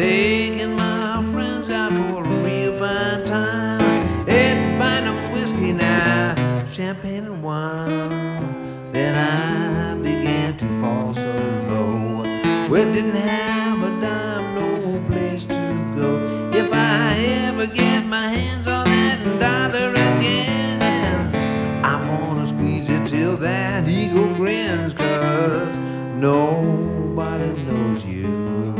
taking my friends out for a real fine time. Hey, buying them whiskey now, champagne and wine. Then I began to fall so low. Well, didn't have